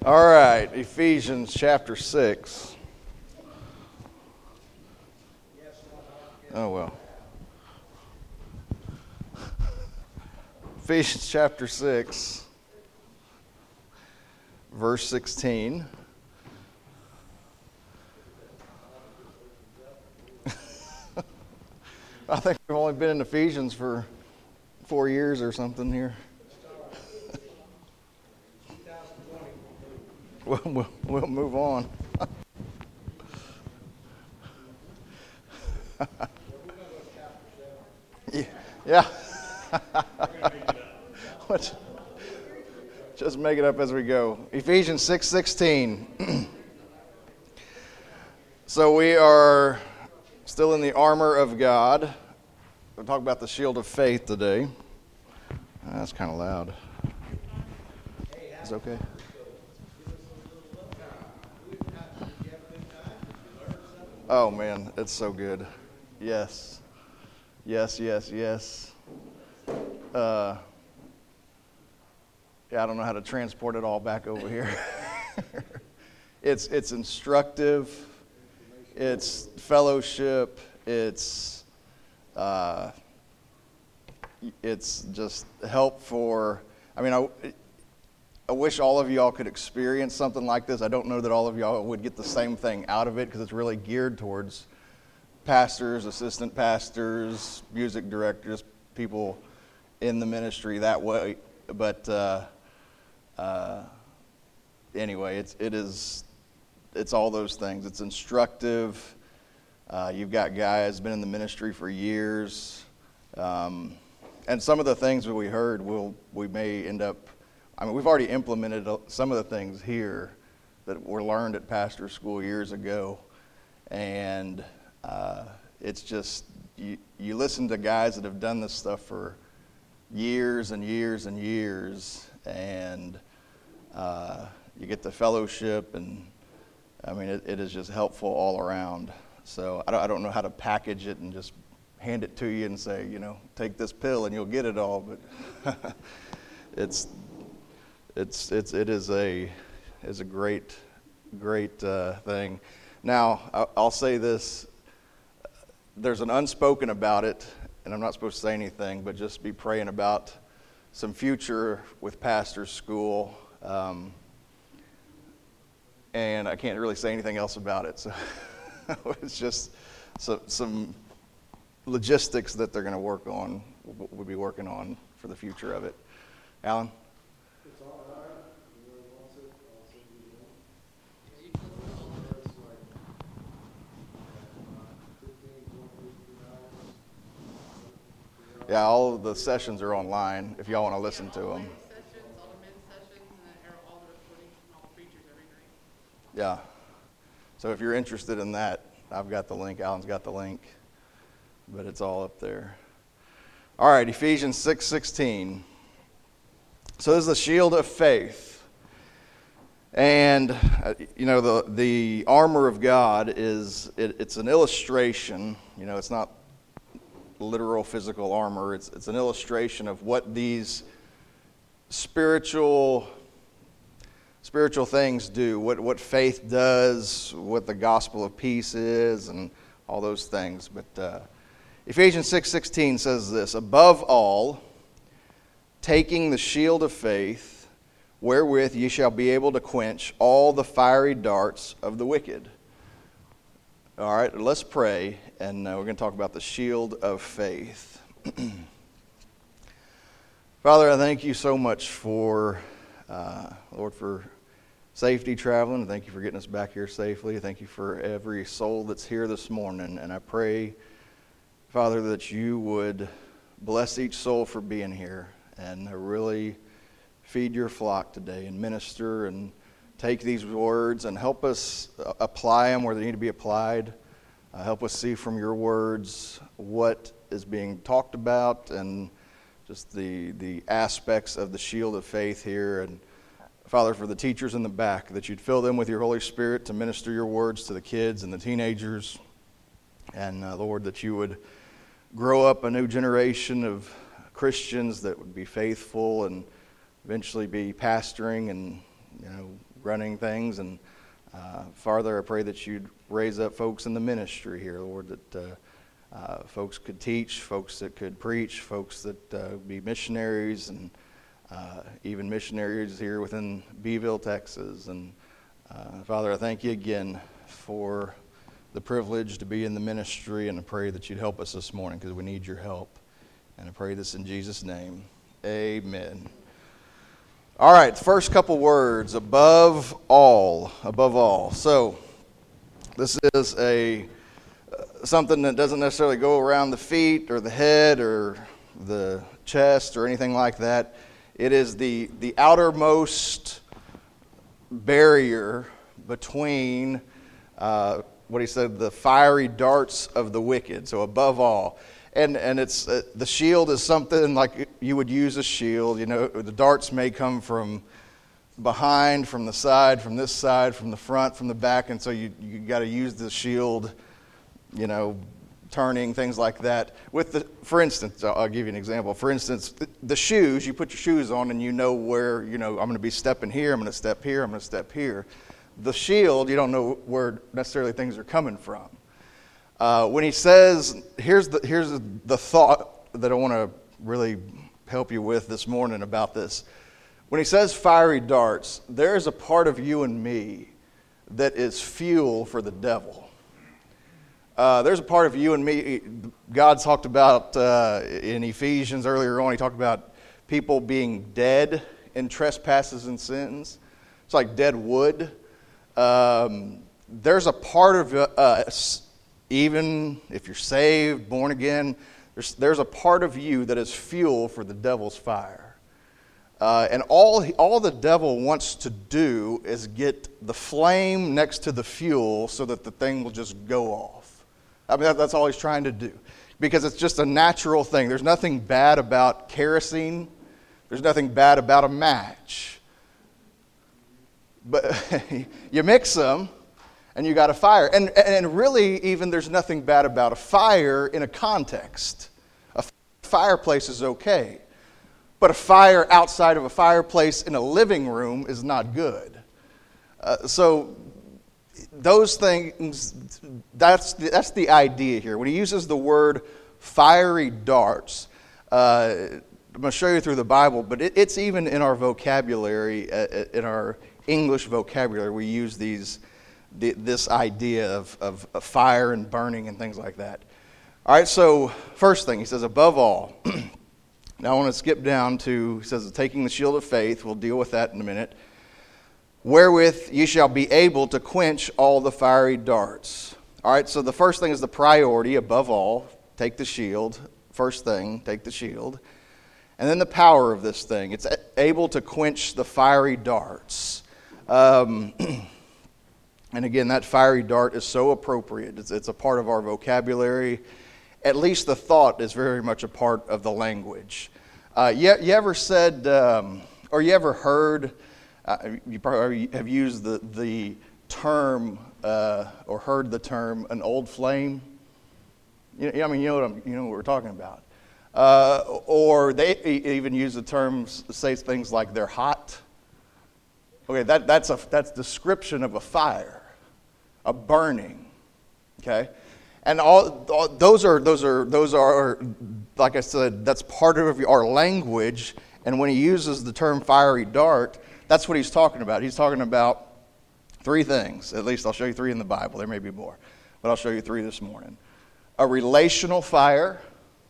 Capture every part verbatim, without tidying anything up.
All right, Ephesians chapter six. Oh, well. Ephesians chapter six, verse sixteen. I think we've only been in Ephesians for four years or something here. We'll, we'll, we'll move on. Yeah. Just make it up as we go. Ephesians six sixteen. So we are still in the armor of God. We'll talk about the shield of faith today. That's kind of loud. Is it okay? Oh, man, it's so good. Yes. Yes, yes, yes. Uh, yeah, I don't know how to transport it all back over here. it's it's instructive. It's fellowship. It's uh, it's just help for, I mean, I, I wish all of y'all could experience something like this. I don't know that all of y'all would get the same thing out of it because it's really geared towards pastors, assistant pastors, music directors, people in the ministry that way. But uh, uh, anyway, it's it is it's all those things. It's instructive. Uh, you've got guys been in the ministry for years, um, and some of the things that we heard, will we may end up. I mean, we've already implemented some of the things here that were learned at pastor school years ago, and uh, it's just, you, you listen to guys that have done this stuff for years and years and years, and uh, you get the fellowship, and I mean, it, it is just helpful all around. So I don't, I don't know how to package it and just hand it to you and say, you know, take this pill and you'll get it all, but it's... It's it's it is a is a great great uh, thing. Now I'll say this: there's an unspoken about it, and I'm not supposed to say anything, but just be praying about some future with pastor's school. Um, and I can't really say anything else about it, so it's just some some logistics that they're going to work on. We'll be working on for the future of it. Alan. Yeah, all of the sessions are online if y'all want to listen to them. Sessions, all the men's sessions, and all the recordings from all the preachers every night. Yeah. So if you're interested in that, I've got the link. Alan's got the link. But it's all up there. All right, Ephesians six sixteen. So this is the shield of faith. And, uh, you know, the the armor of God is, it, it's an illustration. You know, it's not literal physical armor. It's it's an illustration of what these spiritual spiritual things do, what what faith does, what the gospel of peace is, and all those things. But uh, Ephesians six sixteen says this: above all, taking the shield of faith, wherewith ye shall be able to quench all the fiery darts of the wicked. All right, let's pray, and uh, we're going to talk about the shield of faith. Father, I thank you so much for, uh, Lord, for safety traveling. Thank you for getting us back here safely. Thank you for every soul that's here this morning. And I pray, Father, that you would bless each soul for being here and really feed your flock today and minister and take these words and help us apply them where they need to be applied. Uh, help us see from your words what is being talked about and just the the aspects of the shield of faith here. And Father, for the teachers in the back, that you'd fill them with your Holy Spirit to minister your words to the kids and the teenagers. And uh, Lord, that you would grow up a new generation of Christians that would be faithful and eventually be pastoring and, you know, running things. And uh, Father, I pray that you'd raise up folks in the ministry here, Lord, that uh, uh, folks could teach, folks that could preach, folks that uh, be missionaries, and uh, even missionaries here within Beeville, Texas. And uh, Father, I thank you again for the privilege to be in the ministry, and I pray that you'd help us this morning because we need your help. And I pray this in Jesus' name. Amen. All right, first couple words, above all, above all. So this is a uh, something that doesn't necessarily go around the feet or the head or the chest or anything like that. It is the, the outermost barrier between uh, what he said, the fiery darts of the wicked. So above all. And and it's uh, the shield is something like you would use a shield. You know, the darts may come from behind, from the side, from this side, from the front, from the back, and so you you got to use the shield. You know, turning things like that. With the, for instance, I'll give you an example. For instance, the, the shoes. You put your shoes on, and you know where. You know, I'm going to be stepping here. I'm going to step here. I'm going to step here. The shield, you don't know where necessarily things are coming from. Uh, when he says, here's the here's the thought that I want to really help you with this morning about this. When he says fiery darts, there is a part of you and me that is fuel for the devil. Uh, there's a part of you and me. God talked about uh, in Ephesians earlier on, he talked about people being dead in trespasses and sins. It's like dead wood. Um, there's a part of us, even if you're saved, born again, there's, there's a part of you that is fuel for the devil's fire. Uh, and all, all the devil wants to do is get the flame next to the fuel so that the thing will just go off. I mean, that, that's all he's trying to do. Because it's just a natural thing. There's nothing bad about kerosene. There's nothing bad about a match. But you mix them, and you got a fire. And, and really, even there's nothing bad about a fire in a context. A fireplace is okay. But a fire outside of a fireplace in a living room is not good. Uh, so those things, that's the, that's the idea here. When he uses the word fiery darts, uh, I'm going to show you through the Bible, but it, it's even in our vocabulary, uh, in our English vocabulary, we use these this idea of, of, of fire and burning and things like that. All right, so first thing, he says, above all. Now I want to skip down to, he says, taking the shield of faith. We'll deal with that in a minute. Wherewith ye shall be able to quench all the fiery darts. All right, so the first thing is the priority, above all. Take the shield. First thing, take the shield. And then the power of this thing. It's able to quench the fiery darts. Um, and again, that fiery dart is so appropriate. It's, it's a part of our vocabulary. At least the thought is very much a part of the language. Uh, you, you ever said, um, or you ever heard, uh, you probably have used the, the term, uh, or heard the term, an old flame? You know, I mean, you know what, I'm, you know what we're talking about. Uh, or they even use the term, say things like they're hot. Okay, that, that's a that's description of a fire, a burning. Okay, and all, all those are those are those are like I said, that's part of our language. And when he uses the term fiery dart, that's what he's talking about. He's talking about three things. At least I'll show you three in the Bible. There may be more, but I'll show you three this morning. A relational fire,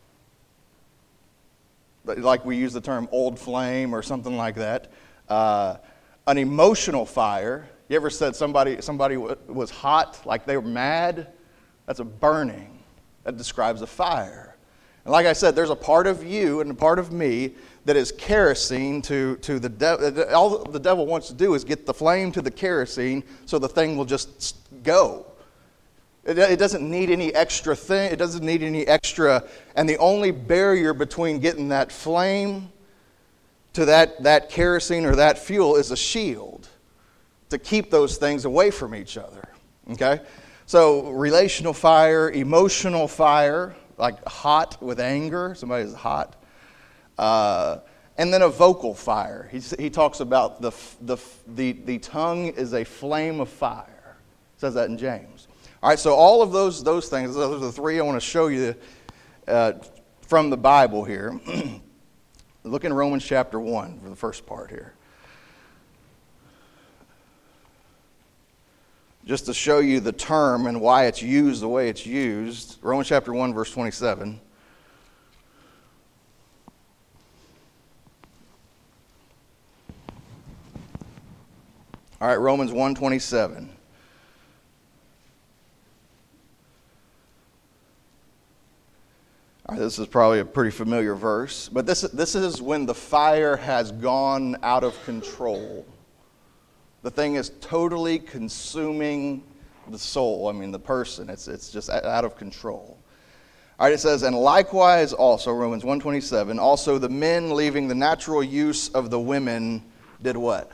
like we use the term old flame or something like that. Uh, An emotional fire. You ever said somebody somebody was hot, like they were mad? That's a burning. That describes a fire. And like I said, there's a part of you and a part of me that is kerosene to, to the devil. All the devil wants to do is get the flame to the kerosene so the thing will just go. It, it doesn't need any extra thing. It doesn't need any extra. And the only barrier between getting that flame to that, that kerosene or that fuel is a shield to keep those things away from each other. Okay? So relational fire, emotional fire, like hot with anger. Somebody's hot. Uh, And then a vocal fire. He, he talks about the, the, the, the tongue is a flame of fire. It says that in James. All right, so all of those, those things, those are the three I want to show you uh, from the Bible here. Look in Romans chapter one for the first part here. Just to show you the term and why it's used the way it's used. Romans chapter one, verse twenty-seven. All right, Romans one twenty-seven. All right, this is probably a pretty familiar verse, but this, this is when the fire has gone out of control. The thing is totally consuming the soul, I mean the person. It's, it's just out of control. All right, it says, and likewise also, Romans one twenty-seven, also the men leaving the natural use of the women did what?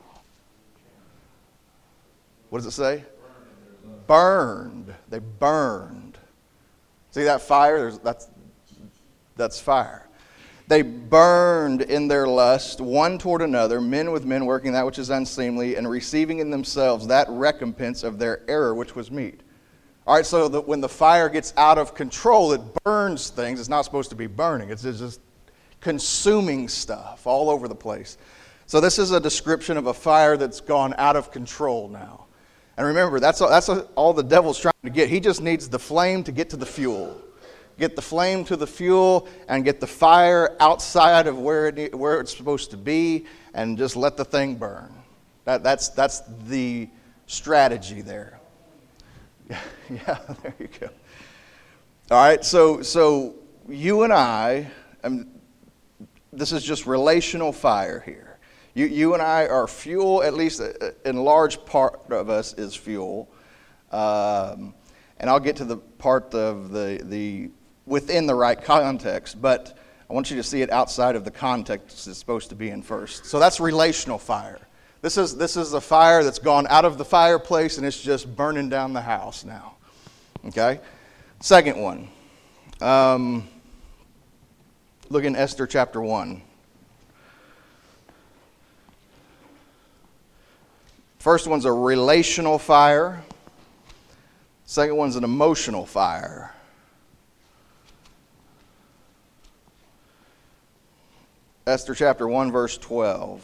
What does it say? Burned. They burned. See that fire? There's, that's, that's fire. They burned in their lust, one toward another, men with men working that which is unseemly, and receiving in themselves that recompense of their error which was meet. All right, so that when the fire gets out of control, it burns things. It's not supposed to be burning. It's just consuming stuff all over the place. So this is a description of a fire that's gone out of control now. And remember, that's all, that's all the devil's trying to get. He just needs the flame to get to the fuel. Get the flame to the fuel and get the fire outside of where it, where it's supposed to be and just let the thing burn. That, that's, that's the strategy there. Yeah, yeah, there you go. All right, so, so you and I, I mean, this is just relational fire here. You, you and I are fuel, at least in large part of us is fuel. Um, and I'll get to the part of the, the within the right context, but I want you to see it outside of the context it's supposed to be in first. So that's relational fire. This is, this is a fire that's gone out of the fireplace and it's just burning down the house now. Okay? Second one. Um, look in Esther chapter one. First one's a relational fire. Second one's an emotional fire. Esther chapter one, verse twelve.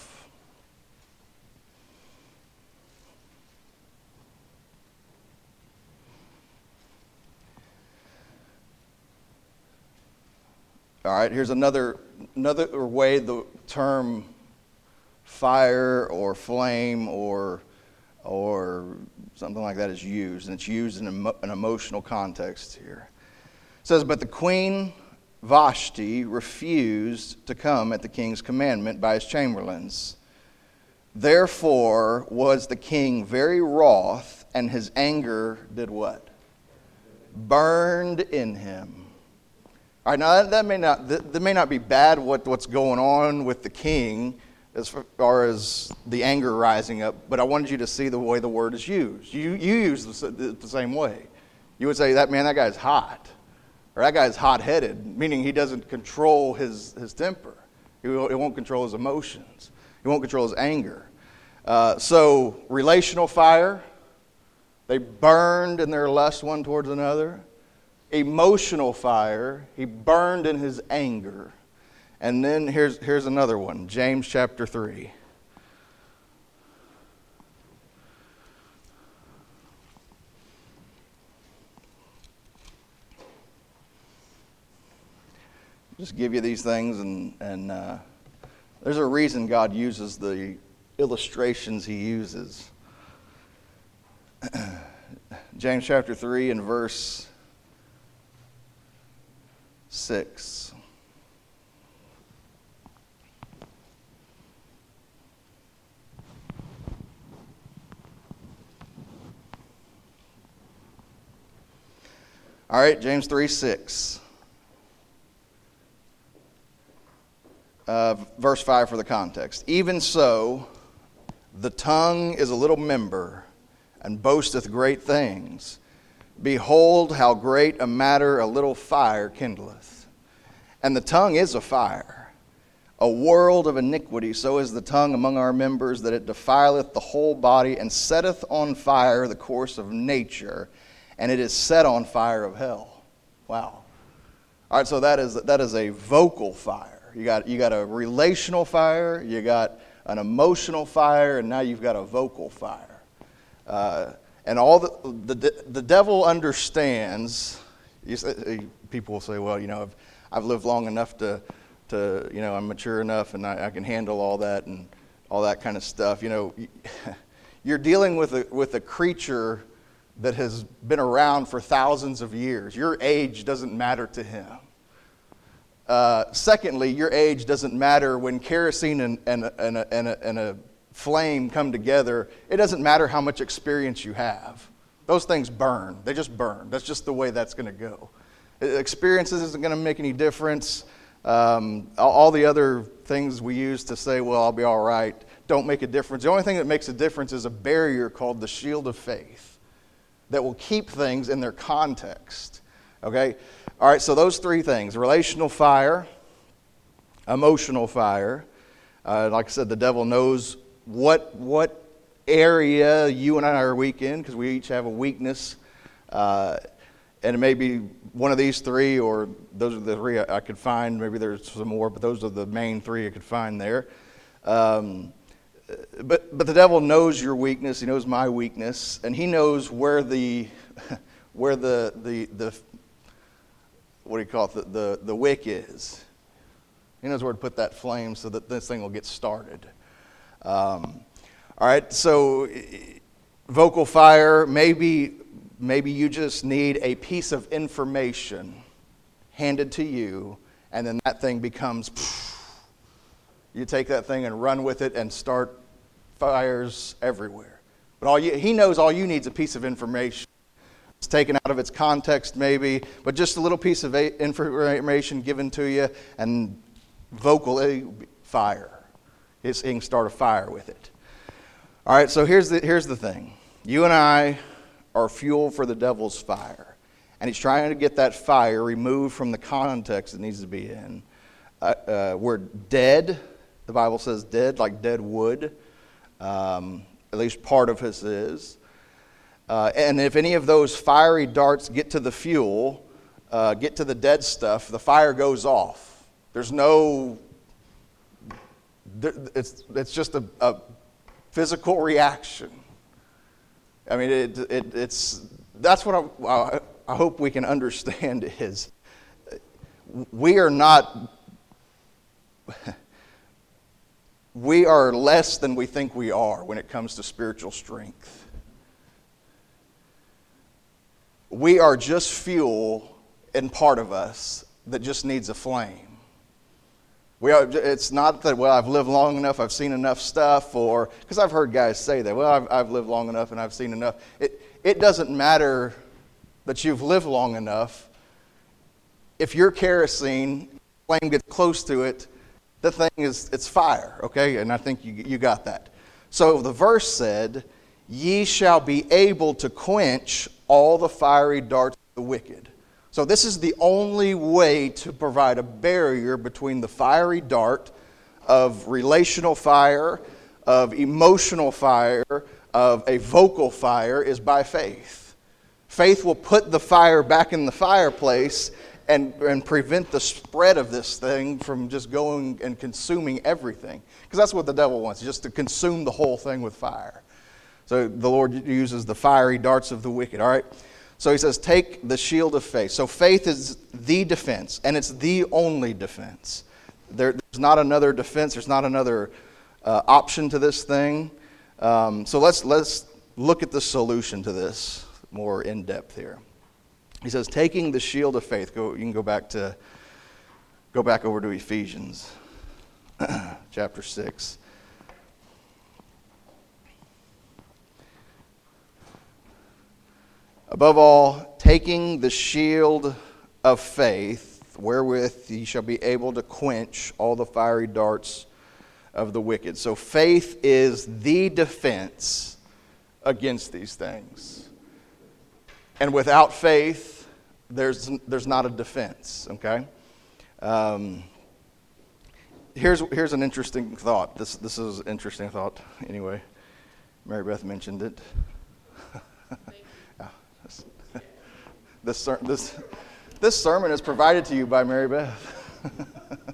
All right, here's another another way the term fire or flame or or something like that is used, and it's used in emo- an emotional context here. It says, but the queen Vashti refused to come at the king's commandment by his chamberlains. Therefore was the king very wroth, and his anger did what? Burned in him. All right, now that, that may not that, that may not be bad what, what's going on with the king as far as the anger rising up, but I wanted you to see the way the word is used. You you use the, the same way. You would say, that man, that guy's hot. Or that guy's hot-headed, meaning he doesn't control his, his temper. He won't control his emotions. He won't control his anger. Uh, so, relational fire, they burned in their lust one towards another. Emotional fire, he burned in his anger. And then here's, here's another one, James chapter three. Just give you these things, and, and uh, there's a reason God uses the illustrations he uses. James chapter three and verse six. All right, James three six. Uh, verse five for the context. Even so, the tongue is a little member, and boasteth great things. Behold, how great a matter a little fire kindleth. And the tongue is a fire, a world of iniquity. So is the tongue among our members, that it defileth the whole body, and setteth on fire the course of nature, and it is set on fire of hell. Wow. All right, so that is that is a vocal fire. You got you got a relational fire, you got an emotional fire, and now you've got a vocal fire. Uh, and all the, the the devil understands. You say, people will say, well, you know, I've I've lived long enough to to you know I'm mature enough and I, I can handle all that and all that kind of stuff. You know, you're dealing with a with a creature that has been around for thousands of years. Your age doesn't matter to him. Uh, secondly, your age doesn't matter when kerosene and, and, and, a, and, a, and a flame come together. It doesn't matter how much experience you have. Those things burn. They just burn. That's just the way that's going to go. Experiences isn't going to make any difference. Um, all, all the other things we use to say, well, I'll be all right, don't make a difference. The only thing that makes a difference is a barrier called the shield of faith that will keep things in their context. Okay? All right, so those three things: relational fire, emotional fire. Uh, like I said, the devil knows what what area you and I are weak in, because we each have a weakness. Uh, and it may be one of these three, or those are the three I, I could find. Maybe there's some more, but those are the main three I could find there. Um, But but the devil knows your weakness. He knows my weakness, and he knows where the where the the the what do you call it the the, the wick is. He knows where to put that flame so that this thing will get started. Um, all right, so vocal fire. Maybe maybe you just need a piece of information handed to you, and then that thing becomes. You take that thing and run with it and start fires everywhere. But all you, he knows all you need is a piece of information. It's taken out of its context maybe, but just a little piece of information given to you, and vocally fire. It's, he can start a fire with it. All right, so here's the, here's the thing. You and I are fuel for the devil's fire. And he's trying to get that fire removed from the context it needs to be in. Uh, uh, we're dead. The Bible says dead, like dead wood. Um, at least part of us is. Uh, and if any of those fiery darts get to the fuel, uh, get to the dead stuff, the fire goes off. There's no... It's, it's just a, a physical reaction. I mean, it, it, it's... That's what I, I hope we can understand is we are not... We are less than we think we are when it comes to spiritual strength. We are just fuel in part of us that just needs a flame. We are, it's not that, well, I've lived long enough, I've seen enough stuff, or, because I've heard guys say that, well, I've, I've lived long enough and I've seen enough. It, it doesn't matter that you've lived long enough. If your kerosene flame gets close to it, the thing is, it's fire, okay? And I think you, you got that. So the verse said, ye shall be able to quench all the fiery darts of the wicked. So this is the only way to provide a barrier between the fiery dart of relational fire, of emotional fire, of a vocal fire, is by faith. Faith will put the fire back in the fireplace and, and prevent the spread of this thing from just going and consuming everything. Because that's what the devil wants, just to consume the whole thing with fire. So the Lord uses the fiery darts of the wicked, all right? So he says, take the shield of faith. So faith is the defense, and it's the only defense. There, there's not another defense. There's not another uh, option to this thing. Um, so let's let's look at the solution to this more in depth here. He says, taking the shield of faith. Go. You can go back to go back over to Ephesians, chapter six. Above all, taking the shield of faith, wherewith ye shall be able to quench all the fiery darts of the wicked. So faith is the defense against these things. And without faith, there's there's not a defense, okay? Um, here's here's an interesting thought. This this is an interesting thought. Anyway, Mary Beth mentioned it. Yeah, this, this ser- this this sermon is provided to you by Mary Beth.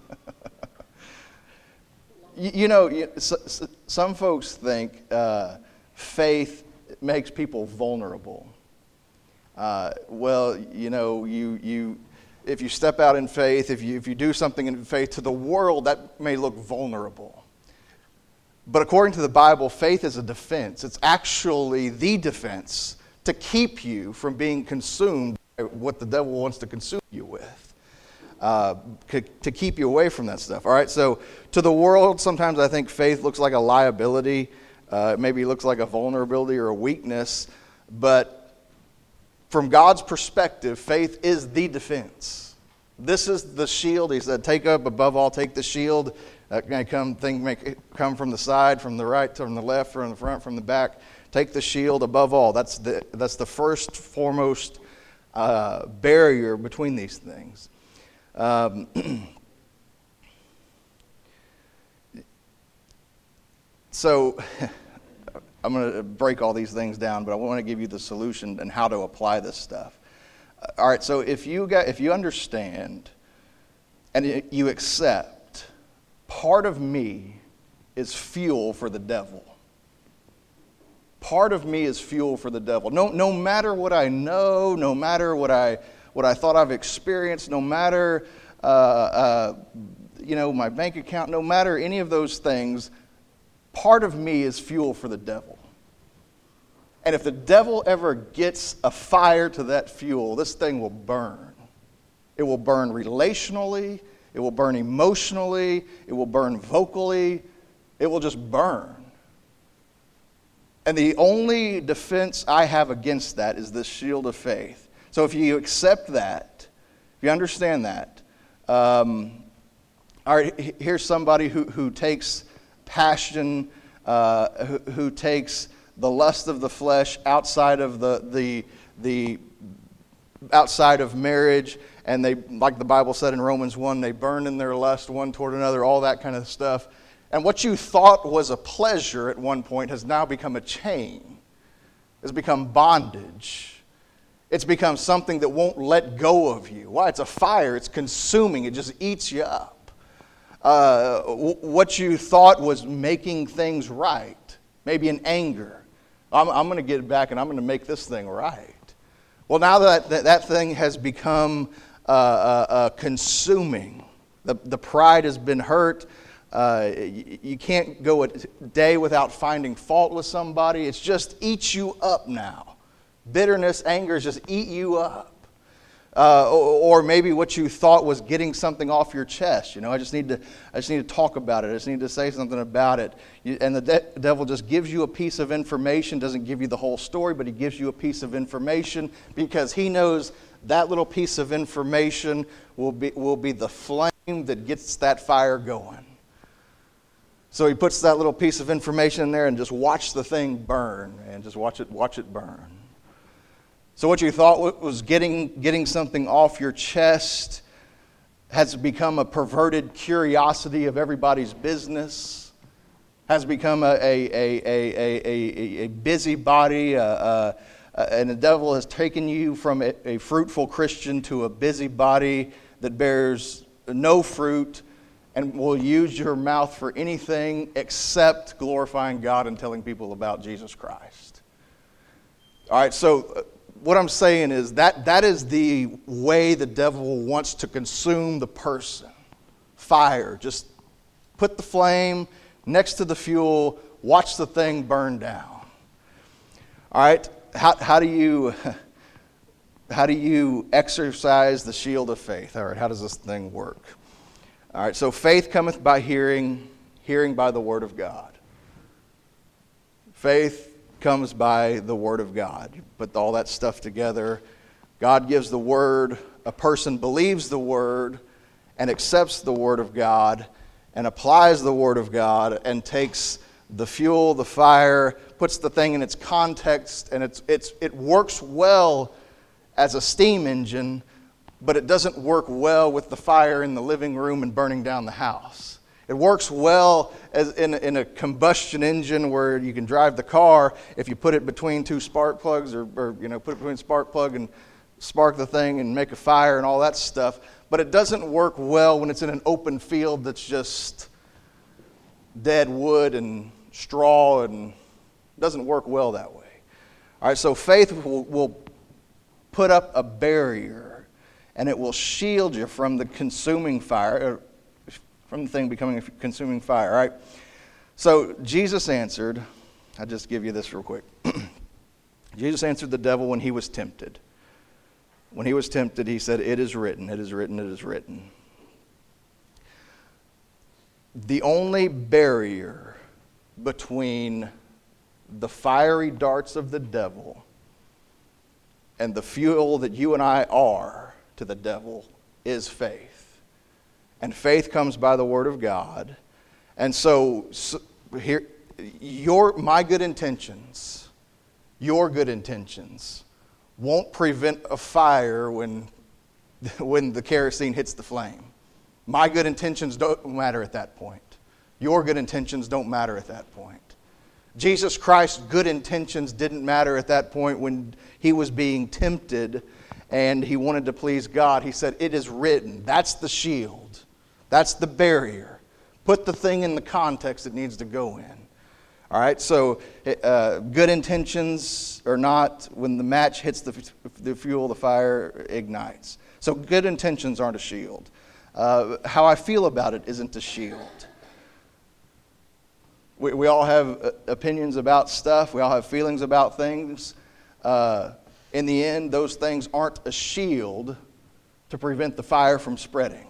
you, you know, you, so, so, some folks think uh, faith makes people vulnerable. Uh, well, you know, you you. If you step out in faith, if you if you do something in faith to the world, that may look vulnerable. But according to the Bible, faith is a defense. It's actually the defense to keep you from being consumed by what the devil wants to consume you with, uh, to keep you away from that stuff. All right, so to the world, sometimes I think faith looks like a liability. Uh, it maybe looks like a vulnerability or a weakness, but from God's perspective, faith is the defense. This is the shield. He said, take up above all, take the shield. That may come, thing may come from the side, from the right, from the left, from the front, from the back. Take the shield above all. That's the, that's the first, foremost uh, barrier between these things. Um, so... I'm going to break all these things down, but I want to give you the solution and how to apply this stuff. All right, so if you got, if you understand and you accept, part of me is fuel for the devil. Part of me is fuel for the devil. No, no matter what I know, no matter what I what I thought I've experienced, no matter uh, uh, you know my bank account, no matter any of those things. Part of me is fuel for the devil. And if the devil ever gets a fire to that fuel, this thing will burn. It will burn relationally. It will burn emotionally. It will burn vocally. It will just burn. And the only defense I have against that is this shield of faith. So if you accept that, if you understand that, um, all right, here's somebody who, who takes passion, uh, who, who takes the lust of the flesh outside of the the the outside of marriage, and they, like the Bible said in Romans one, they burn in their lust one toward another, all that kind of stuff. And what you thought was a pleasure at one point has now become a chain. It's become bondage. It's become something that won't let go of you. Why? It's a fire. It's consuming. It just eats you up. Uh, what you thought was making things right, maybe in anger. I'm, I'm going to get back and I'm going to make this thing right. Well, now that that, that thing has become uh, uh, uh, consuming, the, the pride has been hurt. Uh, you, you can't go a day without finding fault with somebody. It's just eats you up now. Bitterness, anger just eat you up. Uh, or, or maybe what you thought was getting something off your chest. You know, I just need to, I just need to talk about it. I just need to say something about it. You, and the de- devil just gives you a piece of information. Doesn't give you the whole story, but he gives you a piece of information because he knows that little piece of information will be will be the flame that gets that fire going. So he puts that little piece of information in there and just watch the thing burn, and just watch it, watch it burn. So what you thought was getting getting something off your chest has become a perverted curiosity of everybody's business, has become a, a, a, a, a, a busybody, uh, uh, and the devil has taken you from a, a fruitful Christian to a busybody that bears no fruit and will use your mouth for anything except glorifying God and telling people about Jesus Christ. All right, so what I'm saying is that that is the way the devil wants to consume the person. Fire. Just put the flame next to the fuel, watch the thing burn down. All right, how, how do you how do you exercise the shield of faith? All right, how does this thing work? All right, so faith cometh by hearing, hearing by the word of God. Faith comes by the word of God. You put all that stuff together. God gives the word. A person believes the word and accepts the word of God and applies the word of God and takes the fuel, the fire, puts the thing in its context, and it's it's it works well as a steam engine, but it doesn't work well with the fire in the living room and burning down the house. It works well as in, in a combustion engine where you can drive the car if you put it between two spark plugs or, or you know, put it between a spark plug and spark the thing and make a fire and all that stuff. But it doesn't work well when it's in an open field that's just dead wood and straw, and it doesn't work well that way. All right, so faith will, will put up a barrier, and it will shield you from the consuming fire, from the thing becoming a consuming fire, all right? So Jesus answered, I'll just give you this real quick. Jesus answered the devil when he was tempted. When he was tempted, he said, "It is written, it is written, it is written." The only barrier between the fiery darts of the devil and the fuel that you and I are to the devil is faith. And faith comes by the word of God. And so, so here, your my good intentions, your good intentions, won't prevent a fire when, when the kerosene hits the flame. My good intentions don't matter at that point. Your good intentions don't matter at that point. Jesus Christ's good intentions didn't matter at that point when he was being tempted and he wanted to please God. He said, "It is written." That's the shield. That's the barrier. Put the thing in the context it needs to go in. All right, so uh, good intentions or not, when the match hits the, the fuel, the fire ignites. So good intentions aren't a shield. Uh, how I feel about it isn't a shield. We, we all have uh, opinions about stuff. We all have feelings about things. Uh, in the end, those things aren't a shield to prevent the fire from spreading.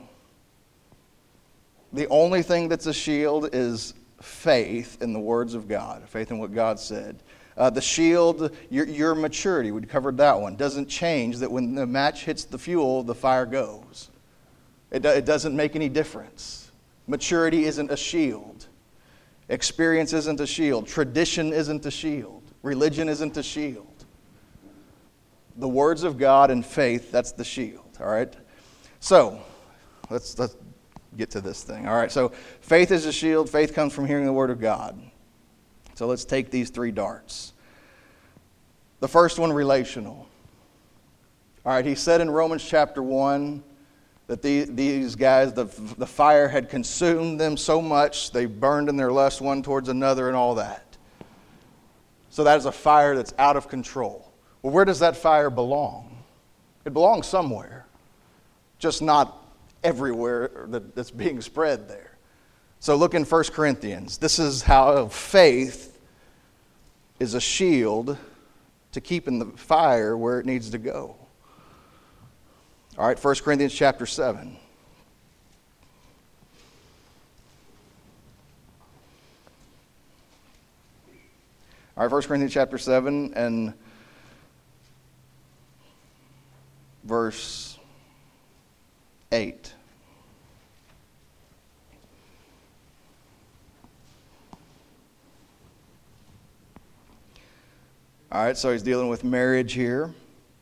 The only thing that's a shield is faith in the words of God, faith in what God said. Uh, the shield, your, your maturity, we covered that one, doesn't change that when the match hits the fuel, the fire goes. It, do, it doesn't make any difference. Maturity isn't a shield. Experience isn't a shield. Tradition isn't a shield. Religion isn't a shield. The words of God and faith, that's the shield, all right? So, let's let's get to this thing. All right, so faith is a shield. Faith comes from hearing the word of God. So let's take these three darts. The first one, relational. All right, he said in Romans chapter one that the, these guys, the, the fire had consumed them so much, they burned in their lust one towards another and all that. So that is a fire that's out of control. Well, where does that fire belong? It belongs somewhere, just not everywhere that, that's being spread there. So look in First Corinthians. This is how faith is a shield to keeping the fire where it needs to go. All right, First Corinthians chapter seven. All right, First Corinthians chapter seven and verse eight. All right, so he's dealing with marriage here.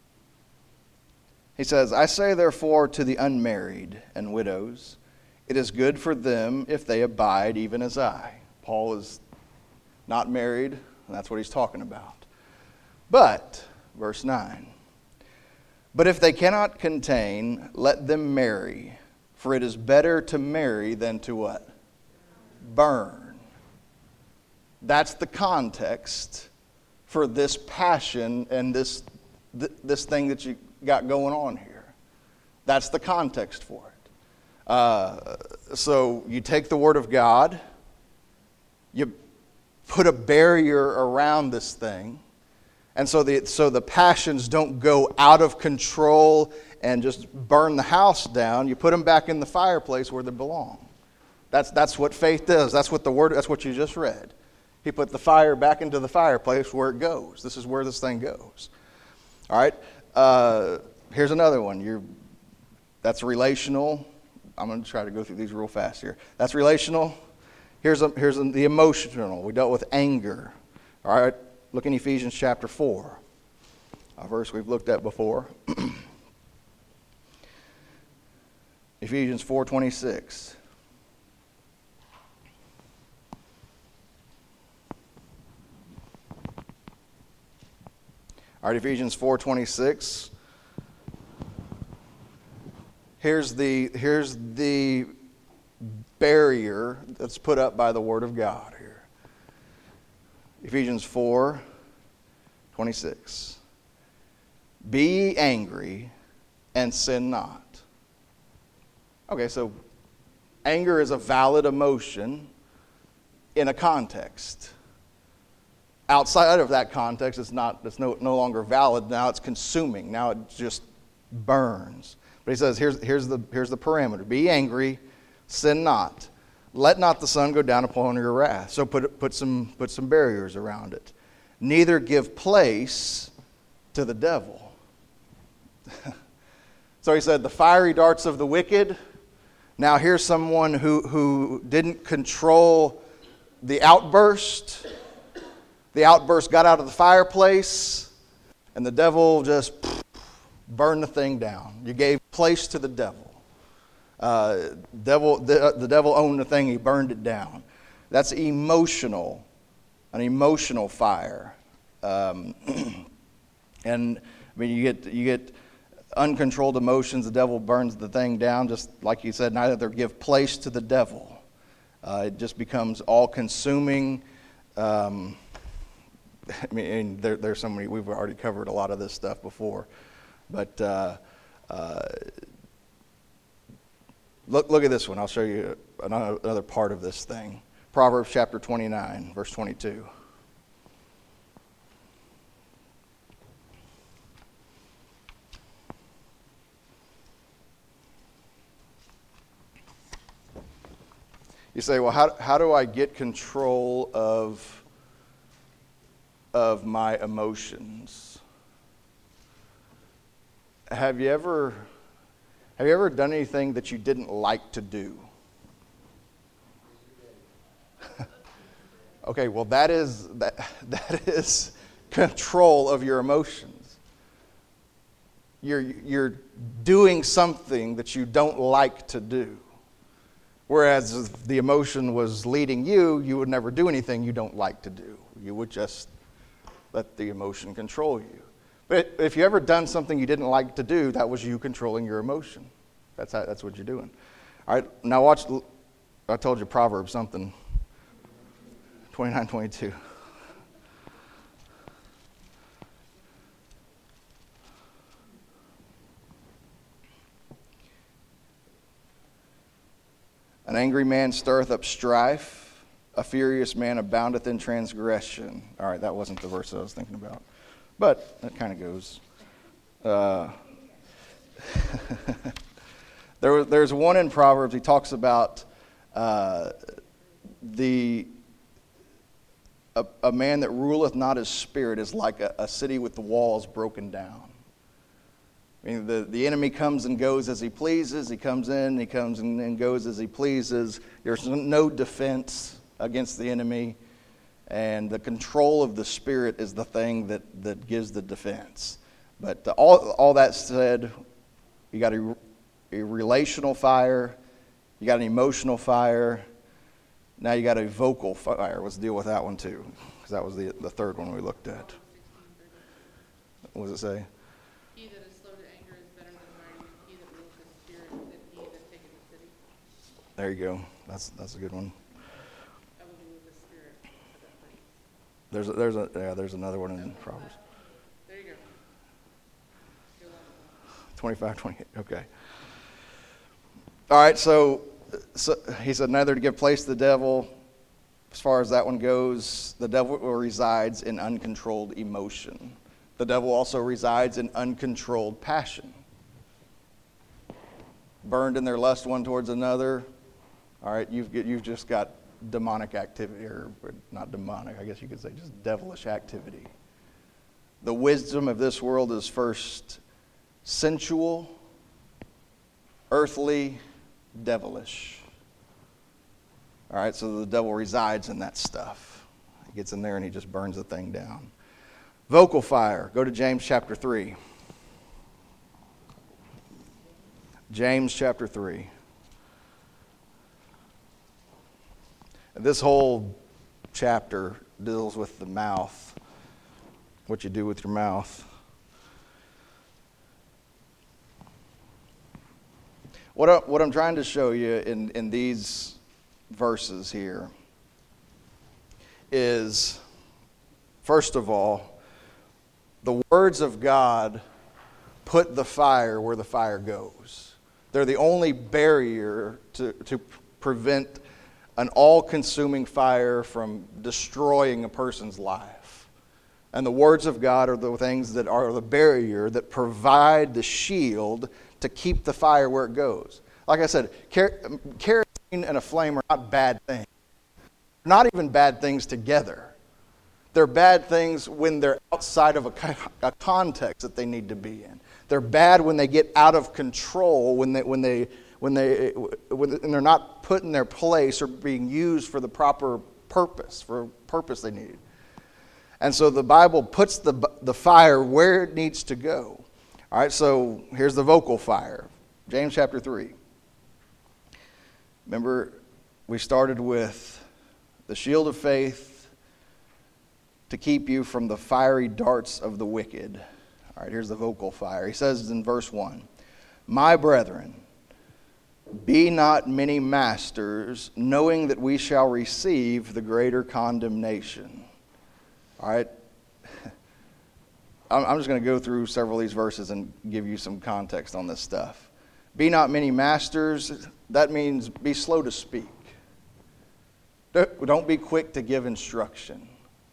He says, "I say therefore to the unmarried and widows, it is good for them if they abide even as I." Paul is not married, and that's what he's talking about. But, verse nine, "But if they cannot contain, let them marry, for it is better to marry than to what? Burn." That's the context for this passion and this th- this thing that you got going on here. That's the context for it. Uh, so you take the Word of God, you put a barrier around this thing, and so the so the passions don't go out of control and just burn the house down. You put them back in the fireplace where they belong. That's that's what faith does. That's what the Word. That's what you just read. He put the fire back into the fireplace where it goes. This is where this thing goes. All right. Uh, here's another one. You're, that's relational. I'm going to try to go through these real fast here. That's relational. Here's a, here's a, the emotional. We dealt with anger. All right. Look in Ephesians chapter four, a verse we've looked at before. Ephesians four twenty-six. All right, Ephesians four twenty-six. Here's the, here's the barrier that's put up by the Word of God here. Ephesians four twenty-six. Be ye angry and sin not. Okay, so anger is a valid emotion in a context. Outside of that context, it's not. It's no, no longer valid. Now it's consuming. Now it just burns. But he says, here's, here's, the, here's the parameter. Be angry, sin not. Let not the sun go down upon your wrath. So put, put, some, put some barriers around it. Neither give place to the devil. So he said, the fiery darts of the wicked. Now here's someone who, who didn't control the outburst. The outburst got out of the fireplace, and the devil just burned the thing down. You gave place to the devil. Uh, devil the, the devil owned the thing, he burned it down. That's emotional, an emotional fire. Um, and I mean, you get you get uncontrolled emotions, the devil burns the thing down, just like you said, neither give place to the devil. Uh, it just becomes all-consuming. Um, I mean, there, there's so many, we've already covered a lot of this stuff before. But uh, uh, look, look at this one. I'll show you another, another part of this thing. Proverbs chapter twenty-nine, verse twenty-two. You say, well, how, how do I get control of, of my emotions? Have you ever have you ever done anything that you didn't like to do? Okay, well that is that that is control of your emotions. You're you're doing something that you don't like to do. Whereas if the emotion was leading you, you would never do anything you don't like to do. You would just let the emotion control you. But if you ever done something you didn't like to do, that was you controlling your emotion. That's how, that's what you're doing. All right, now watch. I told you Proverbs something. twenty-nine twenty-two. An angry man stirreth up strife. A furious man aboundeth in transgression. All right, that wasn't the verse I was thinking about. But that kind of goes. Uh, there was, there's one in Proverbs. He talks about uh, the a, a man that ruleth not his spirit is like a, a city with the walls broken down. I mean, the, the enemy comes and goes as he pleases. He comes in, he comes in and goes as he pleases. There's no defense against the enemy. And the control of the Spirit is the thing that, that gives the defense. But the, all, all that said, you got a, a relational fire, you got an emotional fire, now you got a vocal fire. Let's deal with that one too, because that was the, the third one we looked at. What does it say? He that is slow to anger is better than mighty, and he that rules his spirit than he that taketh a city. There you go. That's that's a good one. I will rule his spirit to that place. There's a, there's a yeah there's another one in Proverbs. There you go. Go on. twenty-five, twenty-eight. Okay. All right. So, so he said, neither to give place to the devil. As far as that one goes, the devil resides in uncontrolled emotion. The devil also resides in uncontrolled passion. Burned in their lust one towards another. All right, you've you've just got demonic activity, or not demonic, I guess you could say just devilish activity. The wisdom of this world is first sensual, earthly, devilish. All right, so the devil resides in that stuff. He gets in there and he just burns the thing down. Vocal fire. Go to James chapter three. James chapter three. This whole chapter deals with the mouth. what you do with your mouth. What, I, what I'm trying to show you in, in these verses here is, first of all, the words of God put the fire where the fire goes. They're the only barrier to, to prevent an all-consuming fire from destroying a person's life. And the words of God are the things that are the barrier that provide the shield to keep the fire where it goes. Like I said, kerosene and a flame are not bad things. Not even bad things together. They're bad things when they're outside of a, a context that they need to be in. They're bad when they get out of control, when they when they when they when they're not put in their place or being used for the proper purpose, for purpose they need. And so the Bible puts the the fire where it needs to go. All right, so here's the vocal fire. James chapter three. Remember, we started with the shield of faith to keep you from the fiery darts of the wicked. All right, here's the vocal fire. He says in verse one, "My brethren, be not many masters, knowing that we shall receive the greater condemnation." All right. I'm just going to go through several of these verses and give you some context on this stuff. Be not many masters, that means be slow to speak. Don't be quick to give instruction.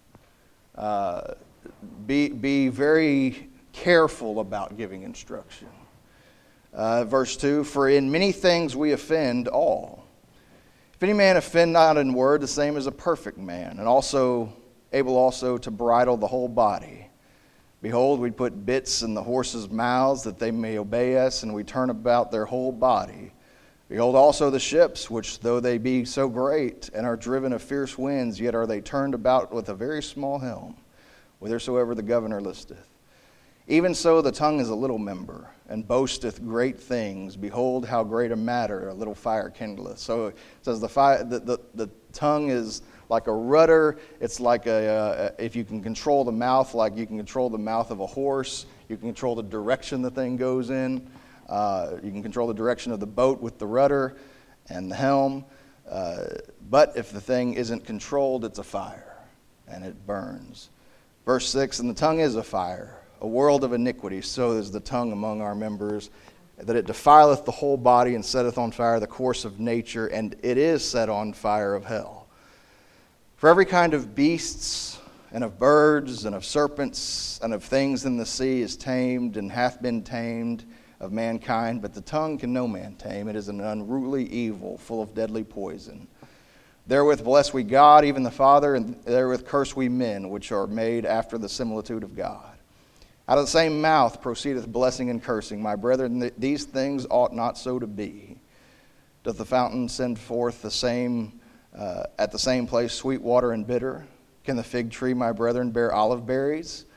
Uh, be, be very careful about giving instruction. Uh, verse two, "For in many things we offend all. If any man offend not in word, the same is a perfect man, and also able also to bridle the whole body. Behold, we put bits in the horses' mouths that they may obey us, and we turn about their whole body. Behold also the ships, which though they be so great, and are driven of fierce winds, yet are they turned about with a very small helm, whithersoever the governor listeth. Even so the tongue is a little member, and boasteth great things. Behold, how great a matter a little fire kindleth." So it says the fire, the, the, the tongue is like a rudder. It's like a, uh, if you can control the mouth, like you can control the mouth of a horse, you can control the direction the thing goes in. Uh, you can control the direction of the boat with the rudder and the helm. Uh, but if the thing isn't controlled, it's a fire, and it burns. Verse six, "And the tongue is a fire, a world of iniquity. So is the tongue among our members, that it defileth the whole body, and setteth on fire the course of nature, and it is set on fire of hell. For every kind of beasts, and of birds, and of serpents, and of things in the sea is tamed, and hath been tamed of mankind. But the tongue can no man tame. It is an unruly evil, full of deadly poison. Therewith bless we God, even the Father, and therewith curse we men, which are made after the similitude of God. Out of the same mouth proceedeth blessing and cursing. My brethren, th- these things ought not so to be. Doth the fountain send forth the same uh, at the same place sweet water and bitter? Can the fig tree, my brethren, bear olive berries?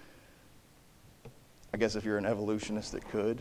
I guess if you're an evolutionist, it could.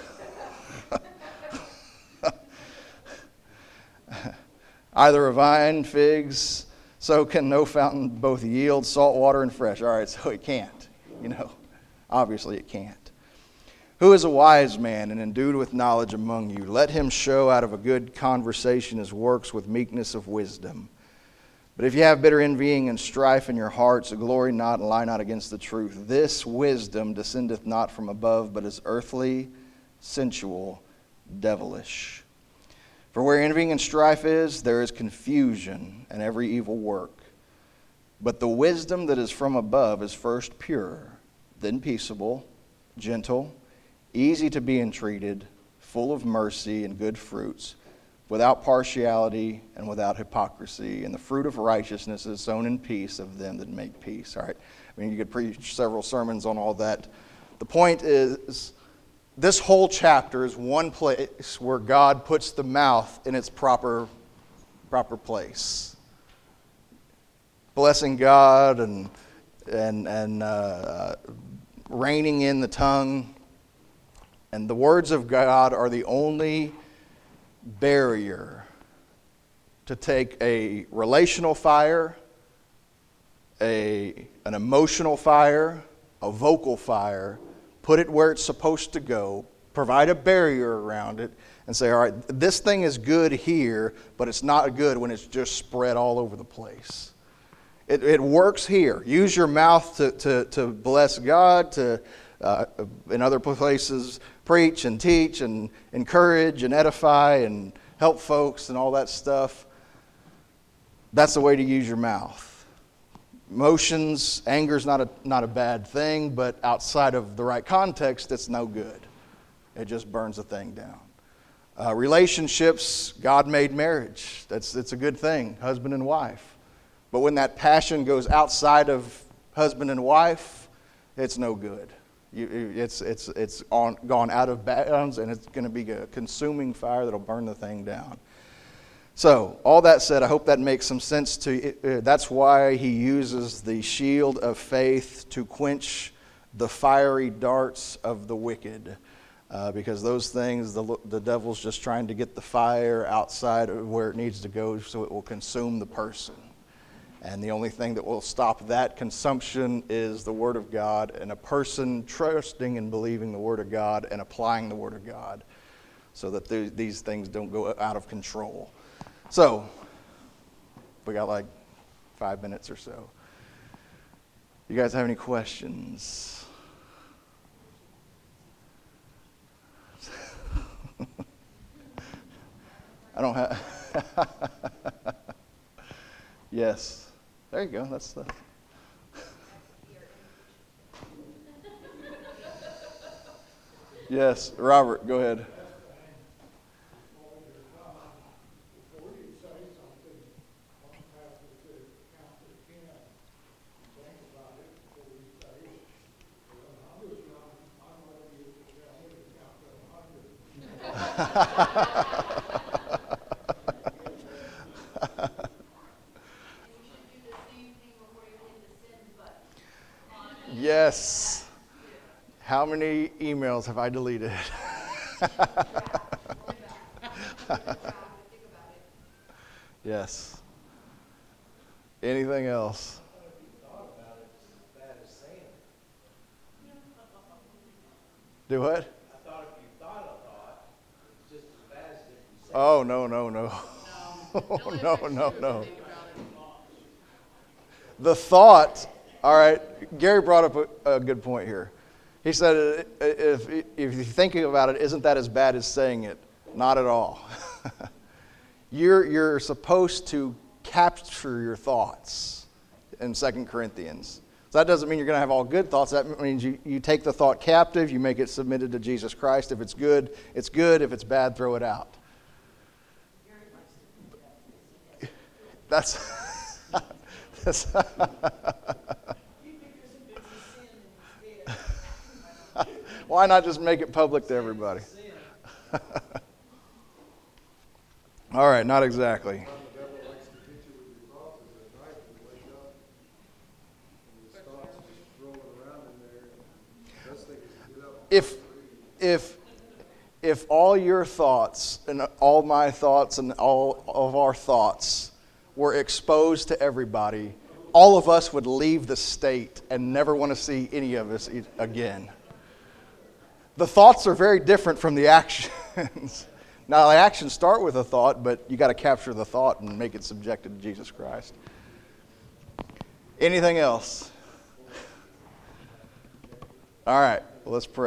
Either a vine, figs, so can no fountain both yield salt water and fresh. All right, so it can't, you know. Obviously it can't. Who is a wise man and endued with knowledge among you? Let him show out of a good conversation his works with meekness of wisdom. But if you have bitter envying and strife in your hearts, glory not and lie not against the truth. This wisdom descendeth not from above, but is earthly, sensual, devilish. For where envying and strife is, there is confusion and every evil work. But the wisdom that is from above is first pure, then peaceable, gentle, easy to be entreated, full of mercy and good fruits, without partiality and without hypocrisy. And the fruit of righteousness is sown in peace of them that make peace. All right. I mean, you could preach several sermons on all that. The point is, this whole chapter is one place where God puts the mouth in its proper, proper place. Blessing God and and and uh, reining in the tongue. And the words of God are the only barrier to take a relational fire, a an emotional fire, a vocal fire, put it where it's supposed to go, provide a barrier around it, and say, all right, this thing is good here, but it's not good when it's just spread all over the place. It, it works here. Use your mouth to, to, to bless God, to uh, in other places preach and teach and encourage and edify and help folks and all that stuff. That's the way to use your mouth. Emotions, anger is not a, not a bad thing, but outside of the right context, it's no good. It just burns the thing down. Uh, relationships, God made marriage. That's it's a good thing, husband and wife. But when that passion goes outside of husband and wife, it's no good. You, it's it's it's on, gone out of bounds, and it's going to be a consuming fire that'll burn the thing down. So, all that said, I hope that makes some sense to you. That's why he uses the shield of faith to quench the fiery darts of the wicked. Uh, because those things, the, the devil's just trying to get the fire outside of where it needs to go so it will consume the person. And the only thing that will stop that consumption is the Word of God and a person trusting and believing the Word of God and applying the Word of God so that th- these things don't go out of control. So, we got like five minutes or so. You guys have any questions? I don't have. Yes. There you go. That's the. Yes, Robert, go ahead. Yes. How many emails have I deleted? Yes. Anything else? Do what? I thought if you thought a thought, it's just as bad as if you said. Oh, no, no, no. No, no, no, no. The thought, all right, Gary brought up a, a good point here. He said, if, if you're thinking about it, isn't that as bad as saying it? Not at all. you're, you're supposed to capture your thoughts in Second Corinthians. So that doesn't mean you're going to have all good thoughts. That means you, you take the thought captive, you make it submitted to Jesus Christ. If it's good, it's good. If it's bad, throw it out. That's... that's why not just make it public to everybody? All right, not exactly. If if if all your thoughts and all my thoughts and all of our thoughts were exposed to everybody, all of us would leave the state and never want to see any of us again. The thoughts are very different from the actions. Now, the actions start with a thought, but you got to capture the thought and make it subjected to Jesus Christ. Anything else? All right, well, let's pray.